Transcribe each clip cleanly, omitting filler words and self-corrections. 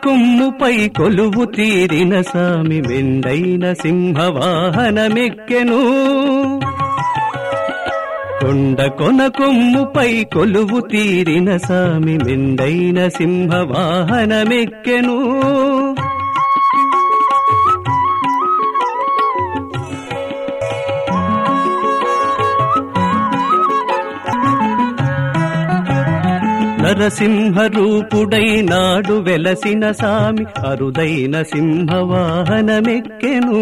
కొమ్ముపై కొలువు తీరిన సామి మెండైన సింహవాహనమెక్కెను కొండ కొమ్ముపై కొలువు తీరిన సామి మెండైన సింహవాహనమెక్కెను నరసింహ రూపుడై నాడు వెలసిన సామి అరుదైన సింహవాహనమెక్కెను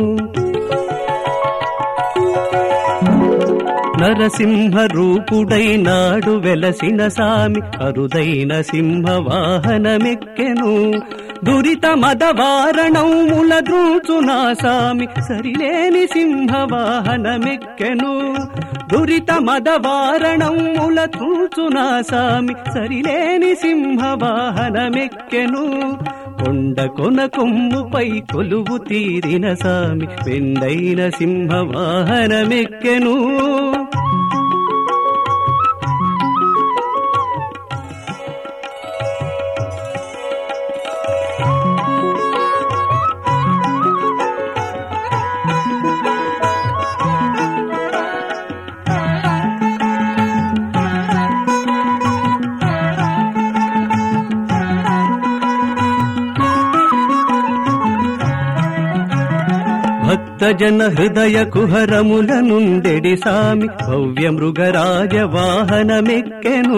నరసింహ రూపుడై నాడు వెలసిన సామి అరుదైన సింహవాహనమెక్కెను దురిత మదవారణముల ద్రూచునా సామి సరిలేని సింహవాహనమెక్కెను దురిత మదవారణముల ద్రూచునా సామి సరిలేని సింహవాహనమెక్కెను కొండ కొమ్ముపై కొలువు తీరిన సామి మెండైన సింహవాహనమెక్కెను భక్తజన హృదయ కుహరముల నుండెడి సామి భవ్య మృగరాజ వాహనమెక్కెను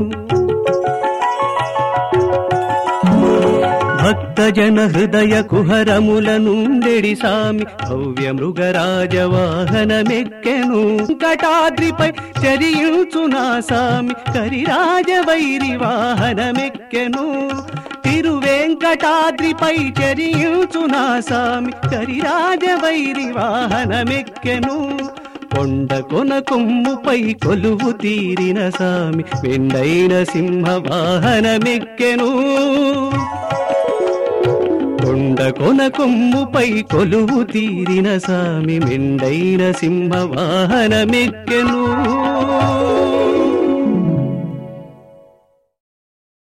భక్తజన హృదయ కుహరముల నుండెడి సామి భవ్య మృగరాజ వాహనమెక్కెను వెంకటాద్రిపై చరించునా సామి కరిరాజ వైరి వాహనమెక్కెను తిరువేంకటాద్రిపై చరించునా సామి కరిరాజ వైరి వాహనమెక్కెను కొండ కొమ్ముపై కొలువు తీరిన సామి మెండైన సింహవాహనమెక్కెను కొండ కొమ్ముపై కొలువు తీరిన సామి మెండైన సింహవాహనమెక్కెను